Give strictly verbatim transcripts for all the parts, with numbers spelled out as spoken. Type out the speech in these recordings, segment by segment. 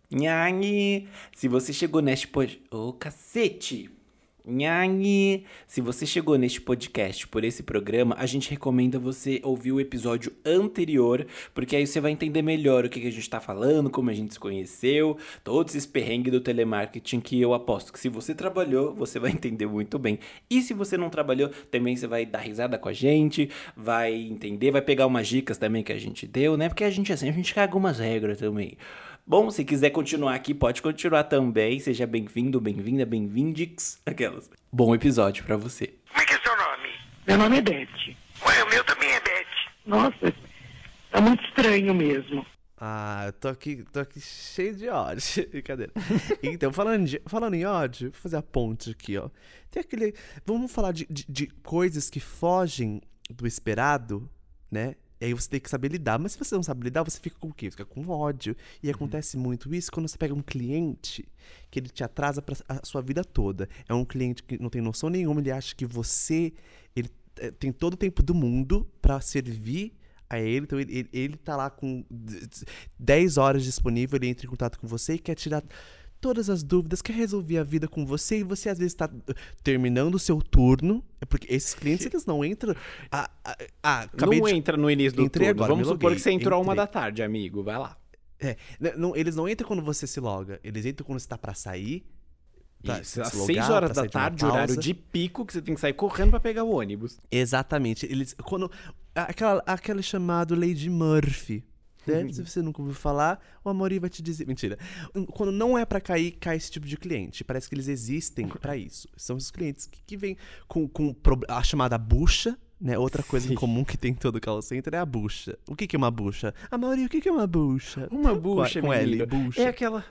Nhague, se você chegou neste pod... Ô, cacete! Nhague, se você chegou neste podcast por esse programa, a gente recomenda você ouvir o episódio anterior, porque aí você vai entender melhor o que a gente tá falando, como a gente se conheceu, todos esses perrengues do telemarketing que eu aposto que se você trabalhou, você vai entender muito bem. E se você não trabalhou, também você vai dar risada com a gente, vai entender, vai pegar umas dicas também que a gente deu, né? Porque a gente, assim, a gente caga umas regras também. Bom, se quiser continuar aqui, pode continuar também. Seja bem-vindo, bem-vinda, bem-vindix. Aquelas. Bom episódio pra você. Como é que é seu nome? Meu nome é Beth. Ué, o meu também é Beth. Nossa, tá muito estranho mesmo. Ah, eu tô aqui, tô aqui cheio de ódio. Brincadeira. Então, falando, de, falando em ódio, vou fazer a ponte aqui, ó. Tem aquele. Vamos falar de, de, de coisas que fogem do esperado, né? E aí você tem que saber lidar. Mas se você não sabe lidar, você fica com o quê? Fica com ódio. E uhum. acontece muito isso quando você pega um cliente que ele te atrasa pra a sua vida toda. É um cliente que não tem noção nenhuma, ele acha que você ele, é, tem todo o tempo do mundo pra servir a ele. Então ele, ele, ele tá lá com dez horas disponível, ele entra em contato com você e quer tirar todas as dúvidas, quer resolver a vida com você, e você às vezes tá terminando o seu turno, porque esses clientes, eles não entram... Ah, ah, ah, não de... entra no início do Entrei turno, agora, vamos me supor loguei, que você entrou a uma entrei. da tarde, amigo, vai lá. É, não, eles não entram quando você se loga, eles entram quando você tá pra sair, pra Isso, às se logar, seis horas pra da sair de uma tarde, pausa. horário de pico, que você tem que sair correndo pra pegar o ônibus. Exatamente, eles... Quando, aquela, aquele chamado Lady Murphy, né? Se você nunca ouviu falar, o Amaury vai te dizer... Mentira. Quando não é pra cair, cai esse tipo de cliente. Parece que eles existem pra isso. São os clientes que, que vêm com, com a chamada bucha, né? Outra coisa Sim. em comum que tem em todo call center é a bucha. O que, que é uma bucha? Amaury, o que, que é uma bucha? Uma bucha, com, com L, menino. bucha. É aquela...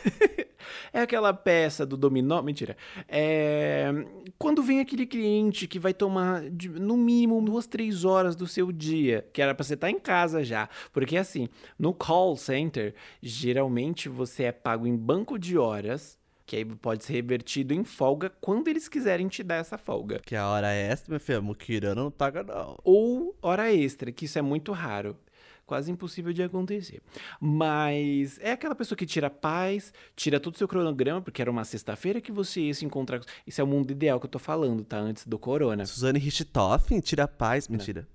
é aquela peça do dominó... Mentira. É... Quando vem aquele cliente que vai tomar, de, no mínimo, duas, três horas do seu dia, que era pra você estar em casa já. Porque, assim, no call center, geralmente você é pago em banco de horas, que aí pode ser revertido em folga quando eles quiserem te dar essa folga. Que a hora é essa, meu filho, a muquirana não paga não. Ou hora extra, que isso é muito raro. Quase impossível de acontecer. Mas é aquela pessoa que tira a paz, tira todo o seu cronograma, porque era uma sexta-feira que você ia se encontrar. Isso é o mundo ideal que eu tô falando, tá? Antes do corona. Suzane Richthofen, tira a paz. Mentira.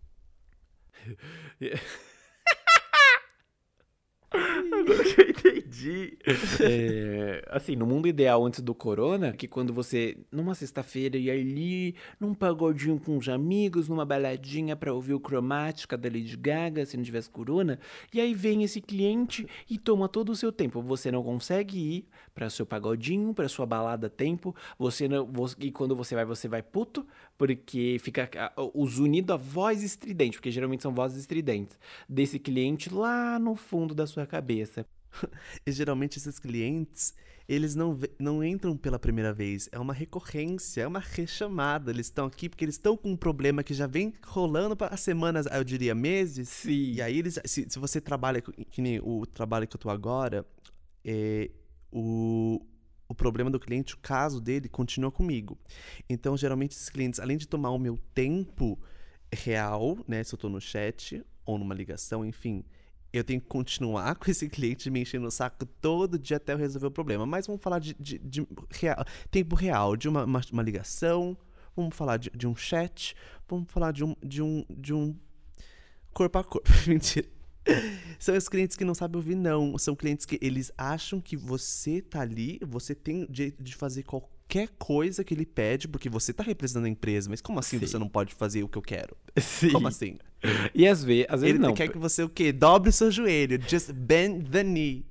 Agora que eu entendi. É, assim, no mundo ideal antes do corona, que quando você, numa sexta-feira, ia ali num pagodinho com os amigos, numa baladinha pra ouvir o Cromática da Lady Gaga, se não tivesse corona, e aí vem esse cliente e toma todo o seu tempo. Você não consegue ir pra seu pagodinho, pra sua balada a tempo, você não, você, e quando você vai, você vai puto, porque fica os unidos a voz estridente, porque geralmente são vozes estridentes, desse cliente lá no fundo da sua cabeça. E geralmente esses clientes, eles não, não entram pela primeira vez. É uma recorrência, é uma rechamada. Eles estão aqui porque eles estão com um problema que já vem rolando para semanas, eu diria meses. Sim. E aí, eles, se, se você trabalha, que nem o trabalho que eu tô agora, é, o, o problema do cliente, o caso dele, continua comigo. Então, geralmente, esses clientes, além de tomar o meu tempo real, né, se eu tô no chat ou numa ligação, enfim... Eu tenho que continuar com esse cliente me enchendo o saco todo dia até eu resolver o problema. Mas vamos falar de, de, de real, tempo real, de uma, uma, uma ligação, vamos falar de, de um chat, vamos falar de um, de um, de um corpo a corpo. Mentira. São os clientes que não sabem ouvir, não. São clientes que eles acham que você tá ali, você tem o direito de fazer qualquer coisa que ele pede, porque você tá representando a empresa. Mas como assim Sim. você não pode fazer o que eu quero? Sim. Como assim? E às vezes, às vezes ele não. quer que você o quê? Dobre o seu joelho. Just bend the knee.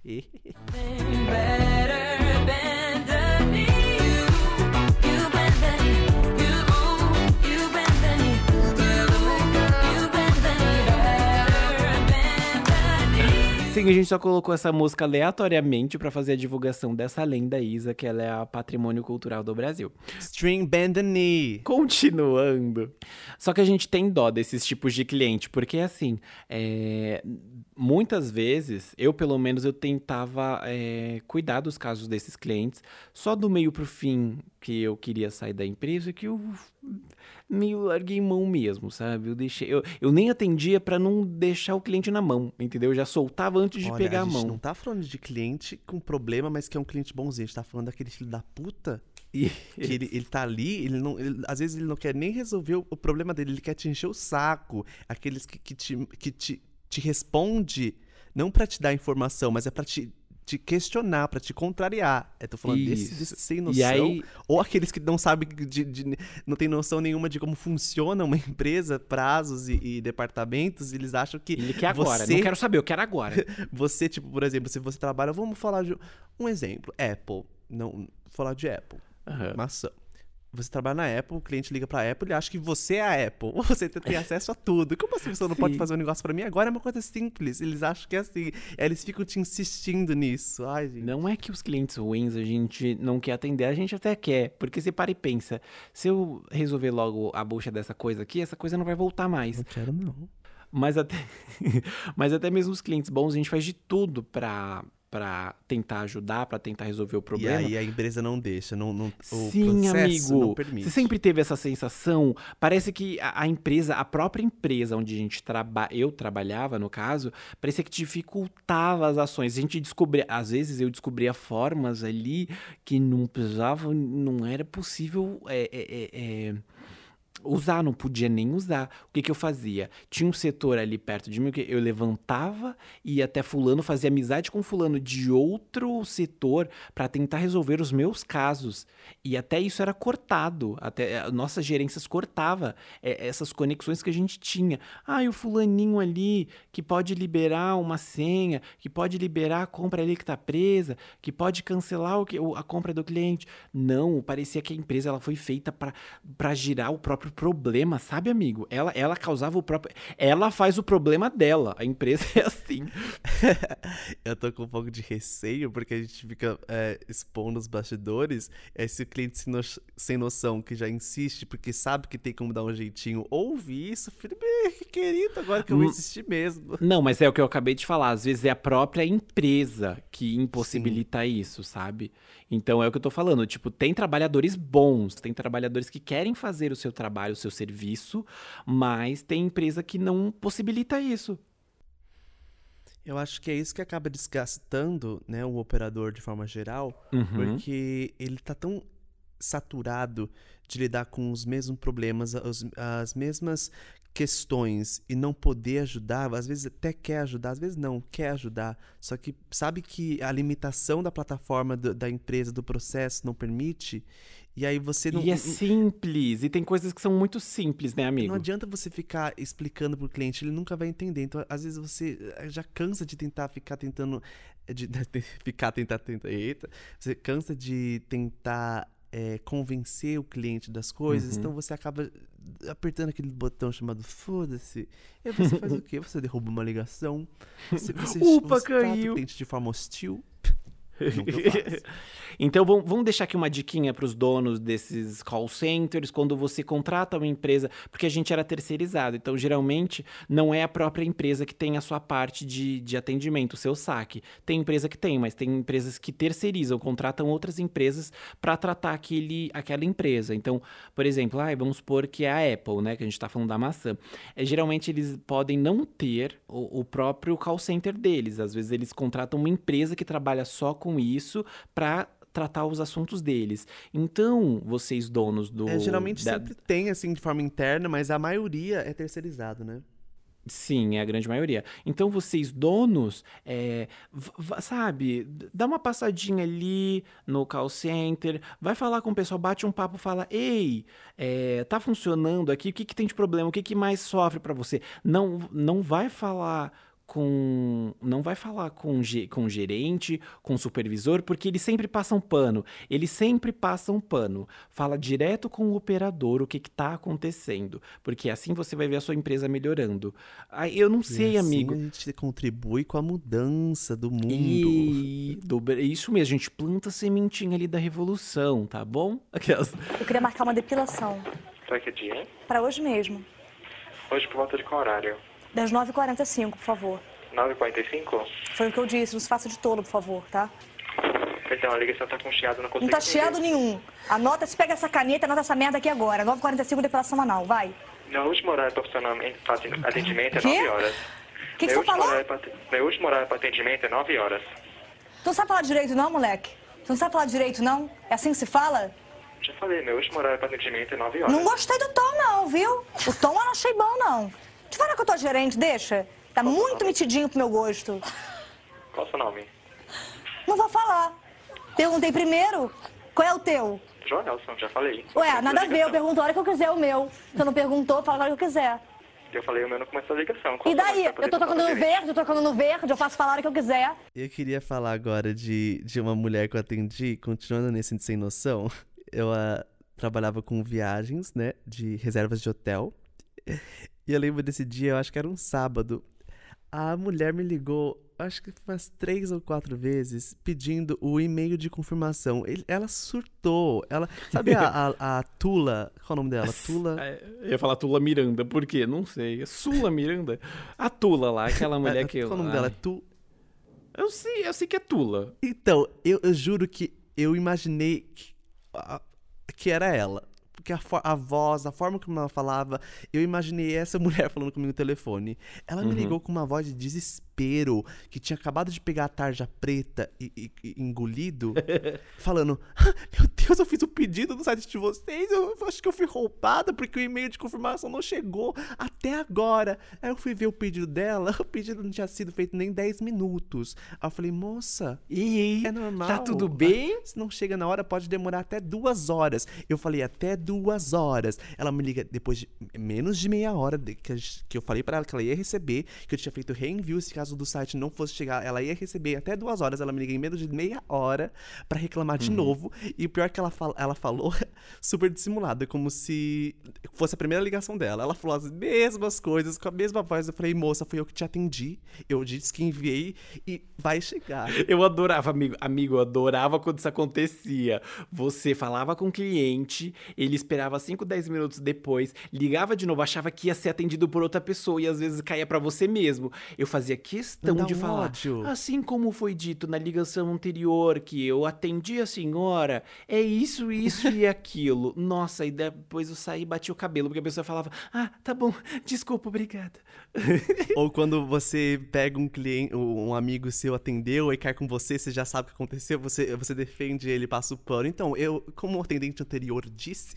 Sim, a gente só colocou essa música aleatoriamente pra fazer a divulgação dessa lenda Isa, que ela é a patrimônio cultural do Brasil. String bend the knee. Continuando. Só que a gente tem dó desses tipos de cliente, porque assim, é... muitas vezes, eu pelo menos, eu tentava é... cuidar dos casos desses clientes, só do meio pro fim que eu queria sair da empresa, que eu meio larguei mão mesmo, sabe? Eu deixei, eu, eu nem atendia pra não deixar o cliente na mão, entendeu? Eu já soltava antes de Olha, pegar a a gente mão. não tá falando de cliente com problema, mas que é um cliente bonzinho. A gente tá falando daquele filho da puta E- que ele, ele tá ali, ele não, ele- às vezes ele não quer nem resolver o, o problema dele, ele quer te encher o saco. Aqueles que, que, te, que te, te responde, não pra te dar informação, mas é pra te, te questionar, pra te contrariar. Eu tô falando desse, Isso. desse sem E noção. aí- Ou aqueles que não sabem, de, de- não tem noção nenhuma de como funciona uma empresa, prazos e, e departamentos, e eles acham que Ele quer agora, você não quero saber, eu quero agora. você, tipo, por exemplo, se você trabalha, vamos falar de um exemplo, Apple, não, vou falar de Apple, Aham. maçã. Você trabalha na Apple, o cliente liga pra Apple, ele acha que você é a Apple, você tem acesso a tudo. Como assim você não pode Sim. fazer um negócio pra mim? Agora é uma coisa simples, eles acham que é assim, aí eles ficam te insistindo nisso. Ai, gente. Não é que os clientes ruins a gente não quer atender, a gente até quer. Porque você para e pensa, se eu resolver logo a bucha dessa coisa aqui, essa coisa não vai voltar mais. Não quero não. Mas até, mas até mesmo os clientes bons, a gente faz de tudo pra, pra tentar ajudar, pra tentar resolver o E problema. aí a empresa não deixa, não, não, o Sim, processo amigo. não permite. Você sempre teve essa sensação? Parece que a, a empresa, a própria empresa onde a gente traba, eu trabalhava, no caso, parecia que dificultava as ações. A gente descobria, às vezes eu descobria formas ali que não precisava, não era possível é, é, é, é, usar, não podia nem usar. O que que eu fazia? Tinha um setor ali perto de mim que eu levantava e ia até fulano, fazia amizade com fulano de outro setor para tentar resolver os meus casos. E até isso era cortado, até eh, nossas gerências cortava eh, essas conexões que a gente tinha. Ah, e o fulaninho ali que pode liberar uma senha, que pode liberar a compra ali que tá presa, que pode cancelar o que, o- a compra do cliente. Não, parecia que a empresa ela foi feita para para girar o próprio problema, sabe, amigo? Ela, ela causava o próprio. Ela faz o problema dela. A empresa é assim. Eu tô com um pouco de receio, porque a gente fica é, expondo os bastidores. Aí se o cliente sem, no- sem noção, que já insiste, porque sabe que tem como dar um jeitinho, ouve isso, filho, bem, querido, agora que eu vou Hum. insistir mesmo. Não, mas é o que eu acabei de falar. Às vezes é a própria empresa que impossibilita isso, sabe? Então é o que eu tô falando. Tipo, tem trabalhadores bons, tem trabalhadores que querem fazer o seu trabalho, o seu serviço, mas tem empresa que não possibilita isso. Eu acho que é isso que acaba desgastando, né, o operador de forma geral, Uhum. porque ele tá tão saturado de lidar com os mesmos problemas, as, as mesmas questões e não poder ajudar, às vezes até quer ajudar, às vezes não quer ajudar, só que sabe que a limitação da plataforma, do- da empresa, do processo não permite, e aí você não... E é não- simples, e tem coisas que são muito simples, né, amigo? Não adianta você ficar explicando pro cliente, ele nunca vai entender. Então, às vezes você eh, já cansa de tentar ficar tentando. De, de ficar, tentar, tentar. Eita. Você cansa de tentar eh, convencer o cliente das coisas. Uhum. Então você acaba apertando aquele botão chamado foda-se. E aí você faz o quê? Você derruba uma ligação. Você, você, Upa, você trata caiu. o cliente de forma hostil. Nunca eu faço. Então vamos, vamos deixar aqui uma diquinha para os donos desses call centers quando você contrata uma empresa, porque a gente era terceirizado, então geralmente não é a própria empresa que tem a sua parte de, de atendimento, o seu saque. Tem empresa que tem, mas tem empresas que terceirizam, contratam outras empresas para tratar aquele, aquela empresa. Então, por exemplo, ah, vamos supor que é a Apple, né, que a gente está falando da maçã. É, geralmente eles podem não ter o, o próprio call center deles, às vezes eles contratam uma empresa que trabalha só com isso para tratar os assuntos deles. Então, vocês donos do... É, geralmente da- sempre tem, assim, de forma interna, mas a maioria é terceirizado, né? Sim, é a grande maioria. Então, vocês donos, é, v- v- sabe, d- dá uma passadinha ali no call center, vai falar com o pessoal, bate um papo, fala, ei, é, tá funcionando aqui, o que que tem de problema, o que que mais sofre pra você? Não, não vai falar com, não vai falar com, ge- com o gerente, com o supervisor, porque eles sempre passam pano, eles sempre passam pano. Fala direto com o operador o que que tá acontecendo, porque assim você vai ver a sua empresa melhorando. Aí eu não sei, e assim amigo. a gente contribui com a mudança do mundo. E do- isso mesmo, a gente planta a sementinha ali da revolução, tá bom? Aquelas. Eu queria marcar uma depilação. Pra que dia, hein? Pra hoje mesmo. Hoje por volta de qual horário? Das nove e quarenta e cinco, por favor. nove e quarenta e cinco? Foi o que eu disse, não se faça de tolo, por favor, tá? Então, a ligação tá com chiado, não consigo Não tá entender. chiado nenhum. Anota, se pega essa caneta, anota essa merda aqui agora. nove e quarenta e cinco, depilação anal, vai. Meu último horário profissional em fazendo atendimento é Quê? nove horas. O que, que Meu você último falou? horário pra- Meu último horário para atendimento é nove horas. Tu não sabe falar direito não, moleque? Tu não sabe falar direito não? É assim que se fala? Já falei, meu último horário para atendimento é nove horas. Não gostei do tom não, viu? O tom eu não achei bom não. Te falar que eu tô gerente, deixa. Tá muito metidinho pro meu gosto. Qual o seu nome? Não vou falar. Perguntei primeiro. Qual é o teu? Joelson, já falei. Ué, nada a ver. Eu Ligação. pergunto a hora que eu quiser o meu. Você não perguntou, fala a hora que eu quiser. Eu falei, o meu não começou a ligação. Qual E o seu daí? nome pra Eu tô poder tocando no fazer isso? verde, eu tô tocando no verde, eu faço falar a hora que eu quiser. Eu queria falar agora de, de uma mulher que eu atendi, continuando nesse Sem Noção. Eu ah, trabalhava com viagens, né, de reservas de hotel. E eu lembro desse dia, eu acho que era um sábado. A mulher me ligou, acho que umas três ou quatro vezes, pedindo o e-mail de confirmação. Ele- ela surtou. Ela, sabe a, a, a Tula? Qual é o nome dela? Tula? É, Eu ia falar Tula Miranda, por quê? Não sei. Sula Miranda? A Tula lá, aquela mulher que... Qual é o nome Ai, dela? Tu... Eu sei, eu sei que é Tula. Então, eu, eu juro que eu imaginei que, a- que era ela. Porque a, fo- a voz, a forma como ela falava, eu imaginei essa mulher falando comigo no telefone. Ela me ligou com uma voz de desespero, que tinha acabado de pegar a tarja preta e, e- e engolido, falando: "Ah, meu Deus, eu fiz um pedido no site de vocês, eu, eu acho que eu fui roubada porque o e-mail de confirmação não chegou até agora." Aí eu fui ver o pedido dela, o pedido não tinha sido feito nem dez minutos. Aí eu falei: "Moça, E aí? é normal. Tá tudo bem? Se não chega na hora, pode demorar até duas horas." Eu falei, até duas horas. Ela me liga depois de menos de meia hora de- que, a gente- que eu falei pra ela que ela ia receber, que eu tinha feito reenvio se caso do site não fosse chegar, ela ia receber até duas horas. Ela me liga em menos de meia hora pra reclamar de novo. E o pior é que ela, fala, ela falou super dissimulada, como se fosse a primeira ligação dela. Ela falou as mesmas coisas, com a mesma voz. Eu falei, moça, fui eu que te atendi. Eu disse que enviei e vai chegar. Eu adorava, amigo. Amigo, eu adorava quando isso acontecia. Você falava com o cliente, ele esperava cinco, dez minutos depois, ligava de novo, achava que ia ser atendido por outra pessoa e às vezes caía pra você mesmo. Eu fazia questão Não dá de um falar, ódio. assim como foi dito na ligação anterior, que eu atendi a senhora, é isso, isso e aquilo. Nossa, e depois eu saí e bati o cabelo, porque a pessoa falava, ah, tá bom, desculpa, obrigada. Ou quando você pega um cliente, um amigo seu atendeu e quer com você, você já sabe o que aconteceu, você, você defende ele, passa o pano. Então, eu, como o atendente anterior disse,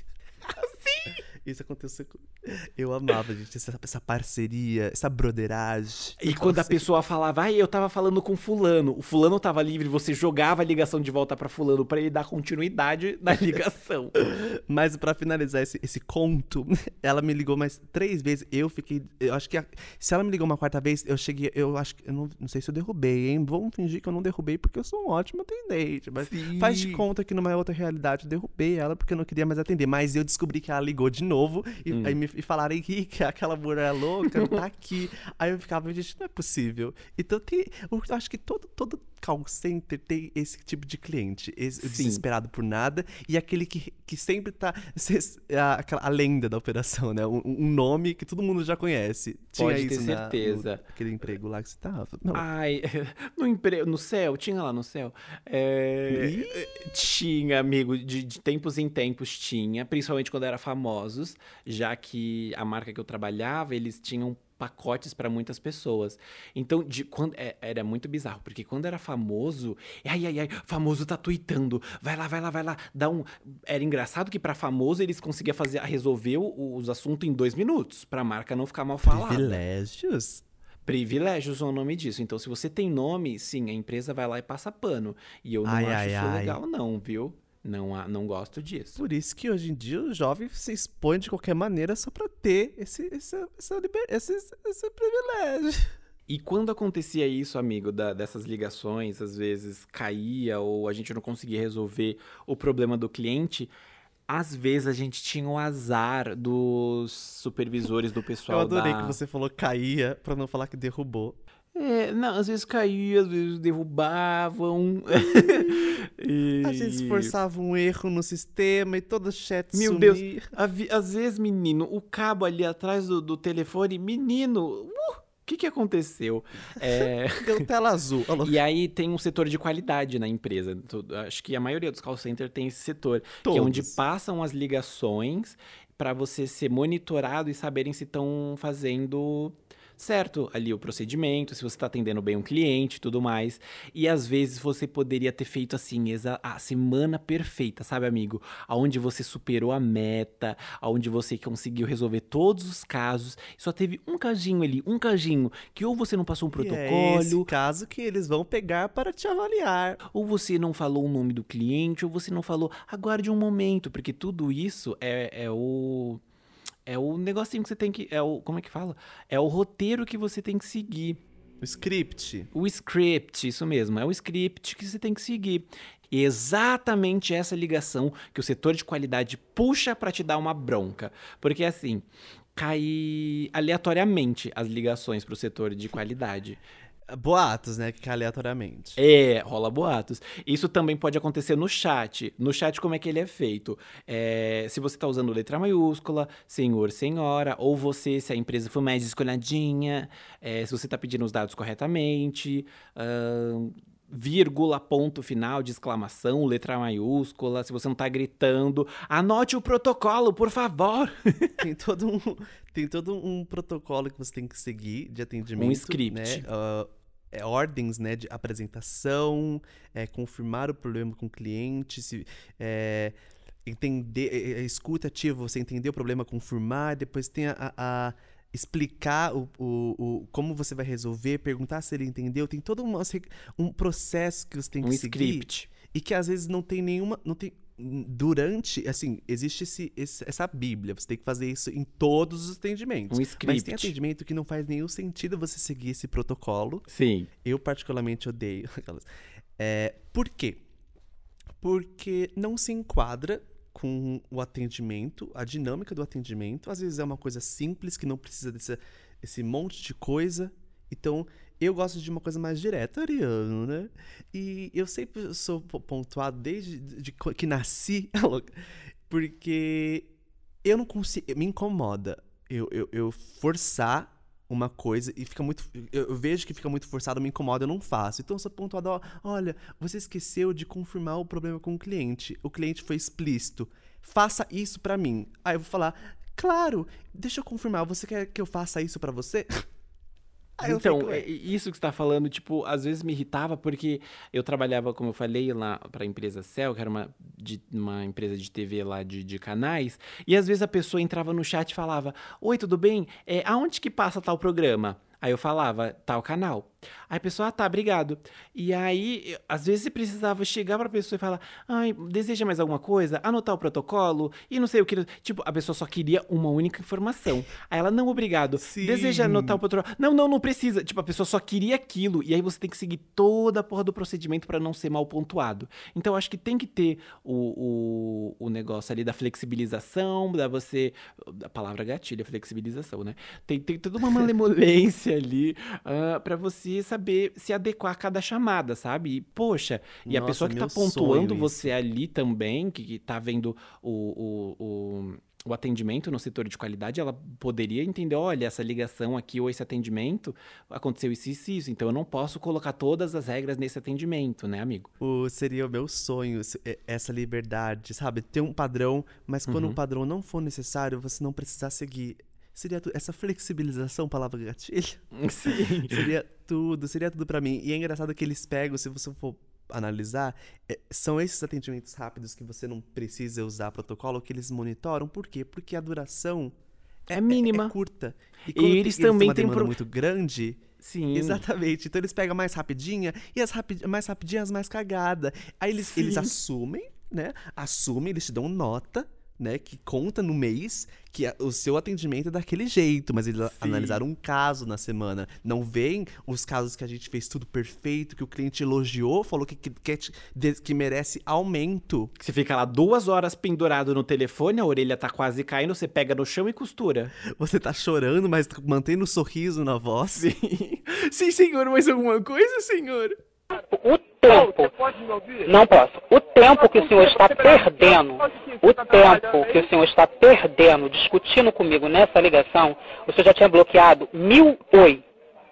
isso aconteceu com... Eu amava, gente, essa, essa parceria, essa broderagem. E quando a pessoa falava, ai, eu tava falando com fulano, o fulano tava livre, você jogava a ligação de volta pra fulano pra ele dar continuidade na ligação. Mas pra finalizar esse, esse conto, ela me ligou mais três vezes. Eu fiquei. Eu acho que. a- se ela me ligou uma quarta vez, eu cheguei. Eu acho que. Eu não, não sei se eu derrubei, hein? Vamos fingir que eu não derrubei porque eu sou um ótimo atendente. Mas Sim. faz de conta que numa outra realidade eu derrubei ela porque eu não queria mais atender. Mas eu descobri que ela ligou de novo e, aí me e falaram, Henrique, aquela mulher louca tá aqui. Aí eu ficava, gente, não é possível. Então tem. Eu acho que todo, todo call center tem esse tipo de cliente. Esse, o Sim. desesperado por nada e aquele que, que sempre tá. cês- A, aquela, a lenda da operação, né? Um, um nome que todo mundo já conhece. Tinha Pode ter isso na- certeza. no- aquele emprego lá que você tava. Não. Ai, no emprego, no céu, tinha lá no céu. É, tinha, amigo, de, de tempos em tempos tinha, principalmente quando era famosos, já que a marca que eu trabalhava, eles tinham pacotes para muitas pessoas. Então, de, quando, é, era muito bizarro, porque quando era famoso, ai, ai, ai, famoso tá tweetando, vai lá, vai lá, vai lá, dá um... Era engraçado que para famoso eles conseguiam fazer, resolver o- os assuntos em dois minutos, pra marca não ficar mal falada. Privilégios? Privilégios são o nome disso. Então, se você tem nome, sim, a empresa vai lá e passa pano. E eu não Ai, acho ai, isso ai. legal, não, viu? Não, há- não gosto disso. Por isso que hoje em dia o jovem se expõe de qualquer maneira só pra ter esse, esse, essa liber- esse, esse privilégio. E quando acontecia isso, amigo, da- dessas ligações, às vezes caía ou a gente não conseguia resolver o problema do cliente, às vezes a gente tinha o azar dos supervisores, do pessoal Eu adorei da... que você falou caía pra não falar que derrubou. É, não, às vezes caía, às vezes derrubavam. E- A gente forçava um erro no sistema e todo o chat Meu sumia. Deus, avi- às vezes, menino, o cabo ali atrás do, do telefone, menino, uh, que que aconteceu? É... Deu tela azul. Alô. E aí tem um setor de qualidade na empresa. Tudo- Acho que a maioria dos call centers tem esse setor. Que é Todos. onde passam as ligações para você ser monitorado e saberem se estão fazendo certo ali o procedimento, se você está atendendo bem um cliente e tudo mais. E às vezes você poderia ter feito assim, exa- a semana perfeita, sabe, amigo? Aonde você superou a meta, aonde você conseguiu resolver todos os casos. E só teve um casinho ali, um casinho, que ou você não passou um E é esse protocolo, caso que eles vão pegar para te avaliar. ou você não falou o nome do cliente, ou você não falou, aguarde um momento, porque tudo isso é, é o. É o negocinho que você tem que. É o. Como é que fala? É o roteiro que você tem que seguir. O script. O script, isso mesmo, é o script que você tem que seguir. E é exatamente essa ligação que o setor de qualidade puxa para te dar uma bronca. Porque assim, cai aleatoriamente as ligações pro setor de qualidade. Boatos, né? Que cai aleatoriamente. É, rola boatos. Isso também pode acontecer no chat. No chat, como é que ele é feito? É, se você tá usando letra maiúscula, senhor, senhora, ou você, se a empresa for mais descolhadinha, é, se você tá pedindo os dados corretamente, ahn, vírgula, ponto final de exclamação, letra maiúscula, se você não tá gritando, anote o protocolo, por favor. Tem todo um, tem todo um protocolo que você tem que seguir de atendimento. Um script. Né? Ah, é, ordens, né, de apresentação, é, confirmar o problema com o cliente, se, é, entender, é, é, escuta ativa, você entender o problema, confirmar, depois tem a, a- a explicar o, o, o- como você vai resolver, perguntar se ele entendeu, tem todo uma, um processo que você tem que Um seguir. script. E que às vezes não tem nenhuma. Não tem, durante. Assim, existe esse, esse- essa Bíblia. Você tem que fazer isso em todos os atendimentos. Um Mas script. tem atendimento que não faz nenhum sentido você seguir esse protocolo. Sim. Eu, particularmente, odeio. aquelas- É, por quê? Porque não se enquadra com o atendimento, a dinâmica do atendimento. Às vezes é uma coisa simples que não precisa desse esse monte de coisa. Então, eu gosto de uma coisa mais direta, Ariano, né? E eu sempre sou po- pontuado desde de co- que nasci, porque eu não consigo. Me incomoda eu, eu, eu forçar uma coisa e fica muito. Eu, eu vejo que fica muito forçado, me incomoda, eu não faço. Então eu sou pontuado, ó, olha, você esqueceu de confirmar o problema com o cliente. O cliente foi explícito. Faça isso pra mim. Aí eu vou falar, claro, deixa eu confirmar, você quer que eu faça isso pra você? Aí eu Então, fico, é- isso que você tá falando, tipo, às vezes me irritava porque eu trabalhava, como eu falei, lá pra empresa Cell, que era uma, de- uma empresa de T V lá de, de canais, e às vezes a pessoa entrava no chat e falava, oi, tudo bem? É, aonde que passa tal programa? Aí eu falava, tal canal. Aí a pessoa, ah, tá, obrigado. E aí, eu- às vezes você precisava chegar pra pessoa e falar, ai, deseja mais alguma coisa? Anotar o protocolo? E não sei o que. Tipo, a pessoa só queria uma única informação. Aí ela, não, obrigado. Sim. Deseja anotar o protocolo? Não, não, não precisa. Tipo, a pessoa só queria aquilo. E aí você tem que seguir toda a porra do procedimento pra não ser mal pontuado. Então, eu acho que tem que ter o, o, o negócio ali da flexibilização, da você... A palavra gatilho é flexibilização, né? Tem, tem toda uma malemolência ali ah, pra você saber se adequar a cada chamada, sabe? E, poxa, e a Nossa, pessoa que tá meu sonho pontuando isso. você ali também, que, que tá vendo o, o, o, o atendimento no setor de qualidade, ela poderia entender, olha, essa ligação aqui ou esse atendimento, aconteceu isso e isso, isso, então eu não posso colocar todas as regras nesse atendimento, né, amigo? O, seria o meu sonho, se- é- essa liberdade, sabe? Ter um padrão, mas quando Uhum. um padrão não for necessário, você não precisar seguir. Seria tu- essa flexibilização, palavra gatilho, Sim. seria tudo, seria tudo pra mim. E é engraçado que eles pegam, se você for analisar, é, são esses atendimentos rápidos que você não precisa usar protocolo, que eles monitoram. Por quê? Porque a duração É mínima. é curta. E E quando eles tem, também uma têm demanda pro- muito grande. Sim. Exatamente. Então eles pegam mais rapidinha e as rapi- mais rapidinhas mais cagada. Aí eles, eles Sim. assumem, né? Assumem, eles te dão nota, né? Que conta no mês que a- o seu atendimento é daquele jeito. Mas eles Sim. analisaram um caso na semana. Não veem os casos que a gente fez tudo perfeito, que o cliente elogiou, falou que, que, que, te- de- que merece aumento. Você fica lá duas horas pendurado no telefone, a orelha tá quase caindo, você pega no chão e costura. Você tá chorando, mas mantendo o sorriso na voz. Sim. Sim, senhor, mais alguma coisa, senhor? O tempo, não posso. O tempo que o senhor está perdendo, o tempo que o senhor está perdendo discutindo comigo nessa ligação, o senhor já tinha bloqueado mil oi.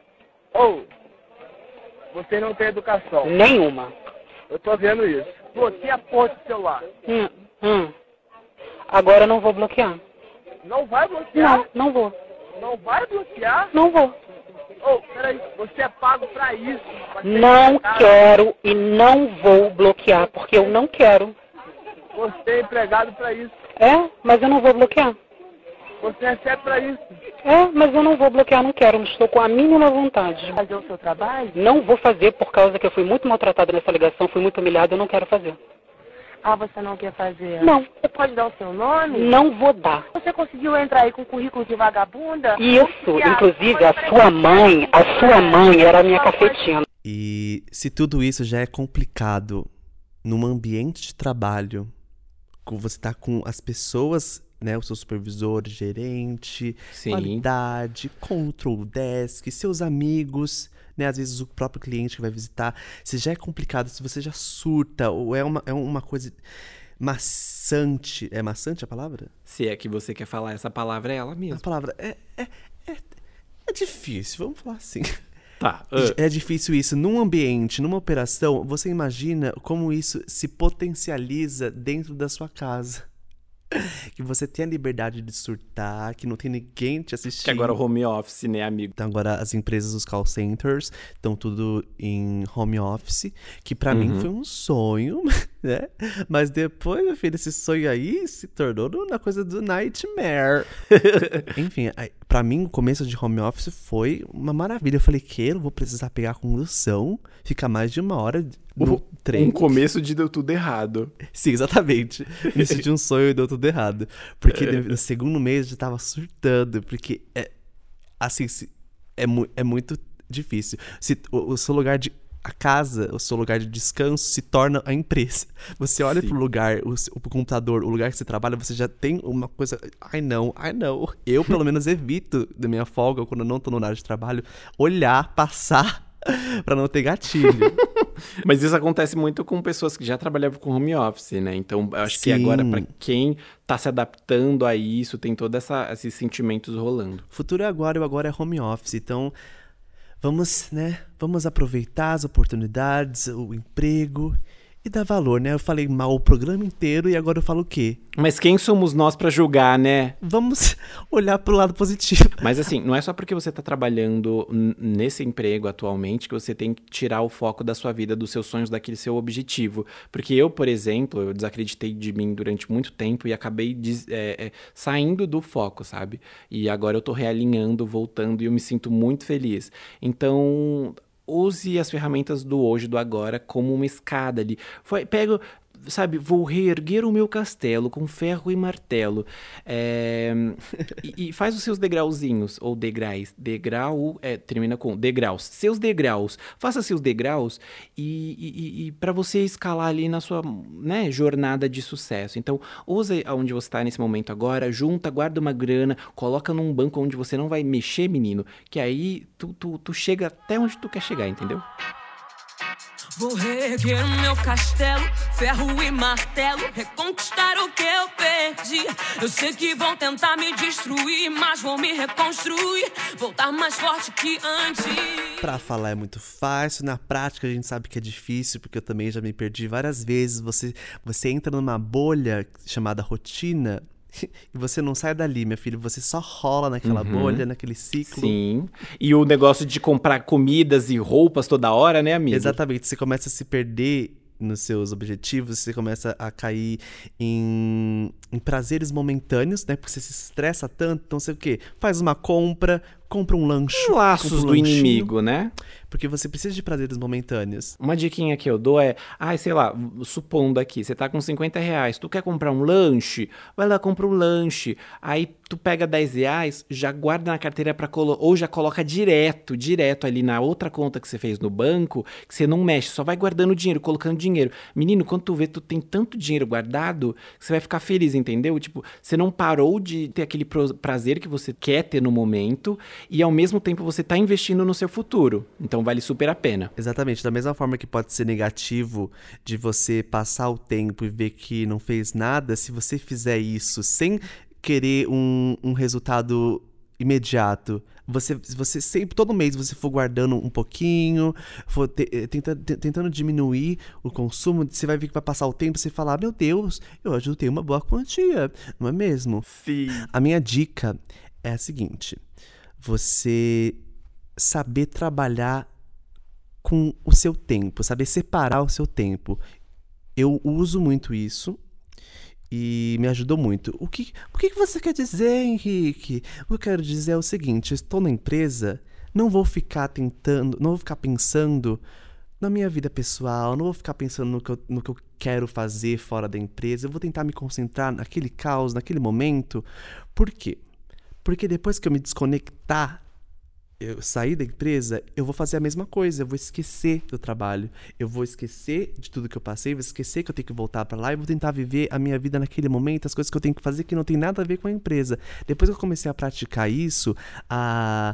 Ou, você não tem educação. Nenhuma. Eu tô vendo isso. Bloqueia a porra do celular. Hum, hum. Agora eu não vou bloquear. Não vai bloquear? Não, não vou. Não vai bloquear? Não vou. Ô, peraí, você é pago pra isso. Pra ser Não empregado. quero e não vou bloquear, porque eu não quero. Você é empregado pra isso. É, mas eu não vou bloquear. Você recebe pra isso. É, mas eu não vou bloquear, não quero. Não estou com a mínima vontade de fazer o seu trabalho? Não vou fazer por causa que eu fui muito maltratada nessa ligação, fui muito humilhada, eu não quero fazer. Ah, você não quer fazer? Não. Você pode dar o seu nome? Não vou dar. Você conseguiu entrar aí com currículo de vagabunda? Isso, inclusive a sua mãe, a sua mãe era a minha cafetina. E se tudo isso já é complicado num ambiente de trabalho, você tá com as pessoas, né, o seu supervisor, gerente, Sim. qualidade, control desk, seus amigos, né, às vezes o próprio cliente que vai visitar, se já é complicado, se você já surta, ou é uma, é uma coisa maçante, é maçante a palavra? Se é que você quer falar essa palavra, é ela mesma. A palavra é, é, é, é difícil, vamos falar assim. Tá. Uh. É difícil isso. Num ambiente, numa operação, você imagina como isso se potencializa dentro da sua casa. Que você tem a liberdade de surtar, que não tem ninguém te assistindo. Que agora é o home office, né, amigo? Então agora as empresas, os call centers, estão tudo em home office, que pra Uhum. mim foi um sonho, né? Mas depois, meu filho, esse sonho aí se tornou uma coisa do nightmare. Enfim, aí, pra mim o começo de home office foi uma maravilha. Eu falei que eu não vou precisar pegar a condução, ficar mais de uma hora no Um- trem. Um começo de deu tudo errado. Sim, exatamente. Início de um sonho e deu tudo errado. Porque no, no segundo mês eu já tava surtando. Porque é. Assim, se- é, mu- é muito difícil. Se, o, o seu lugar de. A casa, o seu lugar de descanso se torna a empresa. Você olha Sim. pro lugar, o, seu- pro computador, o lugar que você trabalha, você já tem uma coisa. Ai não, ai não. Eu, pelo menos, evito da minha folga, quando eu não tô no horário de trabalho, olhar, passar. Pra não ter gatilho. Mas isso acontece muito com pessoas que já trabalhavam com home office, né? Então, eu acho que Sim. agora, pra quem tá se adaptando a isso, tem todos esses sentimentos rolando. O futuro é agora e o agora é home office. Então, vamos, né? Vamos aproveitar as oportunidades, o emprego e dar valor, né? Eu falei mal o programa inteiro e agora eu falo o quê? Mas quem somos nós pra julgar, né? Vamos olhar pro lado positivo. Mas assim, não é só porque você tá trabalhando n- nesse emprego atualmente que você tem que tirar o foco da sua vida, dos seus sonhos, daquele seu objetivo. Porque eu, por exemplo, eu desacreditei de mim durante muito tempo e acabei des- é, é, saindo do foco, sabe? E agora eu tô realinhando, voltando e eu me sinto muito feliz. Então, use as ferramentas do hoje, do agora, como uma escada ali. Foi, pego... Sabe, vou reerguer o meu castelo com ferro e martelo. É, e, e faz os seus degrauzinhos, ou degraus. Degrau, é, termina com degraus. Seus degraus. Faça seus degraus e, e, e para você escalar ali na sua, né, jornada de sucesso. Então, use onde você está nesse momento agora, junta, guarda uma grana, coloca num banco onde você não vai mexer, menino, que aí tu, tu, tu chega até onde tu quer chegar, entendeu? Vou reerguer o meu castelo, ferro e martelo, reconquistar o que eu perdi. Eu sei que vão tentar me destruir, mas vou me reconstruir, voltar mais forte que antes. Pra falar é muito fácil, na prática a gente sabe que é difícil, porque eu também já me perdi várias vezes. Você, você entra numa bolha chamada rotina e você não sai dali, meu filho. Você só rola naquela Uhum. bolha, naquele ciclo. Sim. E o negócio de comprar comidas e roupas toda hora, né, amigo? Exatamente. Você começa a se perder nos seus objetivos, você começa a cair em, em prazeres momentâneos, né? Porque você se estressa tanto, então você o quê? Faz uma compra, compra um lanche. Laços compra um do lanchinho, inimigo, né? Porque você precisa de prazeres momentâneos. Uma diquinha que eu dou é, ai, sei lá, supondo aqui, você tá com cinquenta reais, tu quer comprar um lanche? Vai lá, compra um lanche. Aí tu pega dez reais, já guarda na carteira pra colocar, ou já coloca direto, direto ali na outra conta que você fez no banco, que você não mexe, só vai guardando dinheiro, colocando dinheiro. Menino, quando tu vê, tu tem tanto dinheiro guardado, que você vai ficar feliz, entendeu? Tipo, você não parou de ter aquele pro- prazer que você quer ter no momento, e ao mesmo tempo você tá investindo no seu futuro. Então vale super a pena. Exatamente, da mesma forma que pode ser negativo de você passar o tempo e ver que não fez nada, se você fizer isso sem querer um, um resultado imediato. Você, você sempre, todo mês, você for guardando um pouquinho, for te, tenta, te, tentando diminuir o consumo, você vai ver que vai passar o tempo e você falar, meu Deus, eu ajudei uma boa quantia, não é mesmo? Sim. A minha dica é a seguinte, você saber trabalhar com o seu tempo, saber separar o seu tempo. Eu uso muito isso. E me ajudou muito. O que, o que você quer dizer, Henrique? O que eu quero dizer é o seguinte, eu estou na empresa, não vou ficar tentando, não vou ficar pensando na minha vida pessoal, não vou ficar pensando no que eu, no que eu quero fazer fora da empresa, eu vou tentar me concentrar naquele caos, naquele momento. Por quê? Porque depois que eu me desconectar, eu sair da empresa, eu vou fazer a mesma coisa, eu vou esquecer do trabalho, eu vou esquecer de tudo que eu passei, vou esquecer que eu tenho que voltar pra lá e vou tentar viver a minha vida naquele momento, as coisas que eu tenho que fazer que não tem nada a ver com a empresa. Depois que eu comecei a praticar isso, a,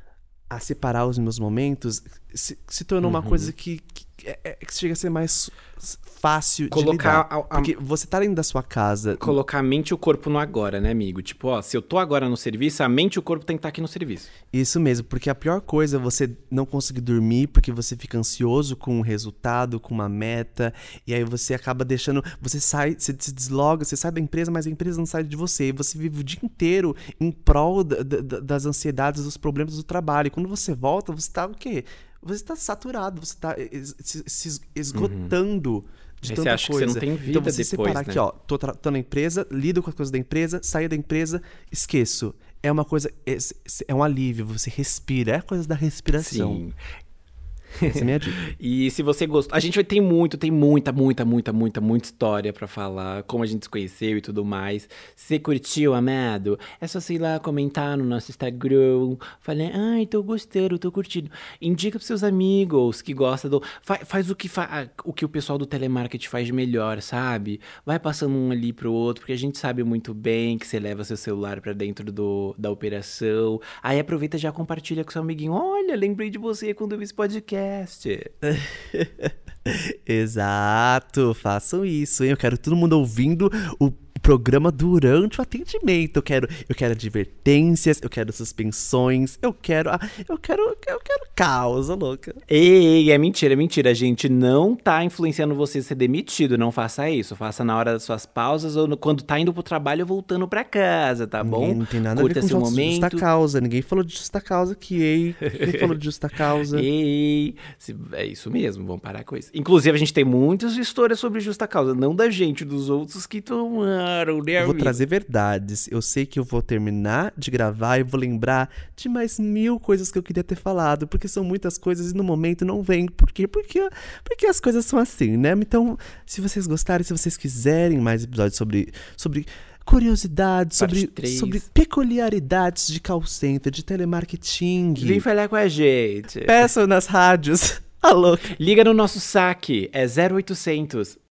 a separar os meus momentos, se, se tornou Uhum. uma coisa que, que, é, que chega a ser mais fácil Colocar de lidar. a- a- Porque você tá dentro da sua casa... Colocar a mente e o corpo no agora, né, amigo? Tipo, ó, se eu tô agora no serviço, a mente e o corpo tem que estar aqui no serviço. Isso mesmo, porque a pior coisa é você não conseguir dormir porque você fica ansioso com um resultado, com uma meta, e aí você acaba deixando, você sai, você se desloga, você sai da empresa, mas a empresa não sai de você, e você vive o dia inteiro em prol da, da, das ansiedades, dos problemas do trabalho, e quando você volta, você tá o quê? Você tá saturado, você tá es- se, se esgotando Uhum. de Aí tanta você acha que coisa. você não tem vida então você depois, separar né? aqui, ó, tô, tra- tô na empresa, lido com as coisas da empresa, saio da empresa, esqueço. É uma coisa, é, é um alívio, você respira, é a coisa da respiração. Sim. Essa é a minha dica. E se você gostou, a gente vai ter muito, tem muita, muita, muita, muita, muita história pra falar, como a gente se conheceu e tudo mais. Se você curtiu, amado, é só você ir lá comentar no nosso Instagram, falar, ai, tô gostando, tô curtindo. Indica pros seus amigos que gostam do... Fa- faz o que, fa- o que o pessoal do telemarketing faz de melhor, sabe? Vai passando um ali pro outro, porque a gente sabe muito bem que você leva seu celular pra dentro do, da operação. Aí aproveita e já compartilha com seu amiguinho. Olha, lembrei de você quando eu vi esse podcast. Exato, façam isso, hein? Eu quero todo mundo ouvindo o programa durante o atendimento. Eu quero, eu quero advertências, eu quero suspensões, eu quero, ah, eu quero, eu quero causa louca. Ei, é mentira, é mentira. A gente não tá influenciando você a ser demitido. Não faça isso. Faça na hora das suas pausas ou no- quando tá indo pro trabalho ou voltando pra casa, tá bom? Ninguém, não tem nada Curta a ver seu com justa- momento. justa causa. Ninguém falou de justa causa aqui, hein? Ninguém falou de justa causa. Ei, se- é isso mesmo, vamos parar com isso. Inclusive, a gente tem muitas histórias sobre justa causa, não da gente, dos outros que tomaram, né, Eu vou amigo? trazer verdades. Eu sei que eu vou terminar de gravar e vou lembrar de mais mil coisas que eu queria ter falado, porque são muitas coisas e no momento não vem. Por quê? Porque, porque as coisas são assim, né? Então, se vocês gostarem, se vocês quiserem mais episódios sobre, sobre curiosidades, Parte sobre, três. sobre peculiaridades de call center, de telemarketing, Vem falar com a gente. peçam nas rádios. Alô? Liga no nosso saque, é zero oitocentos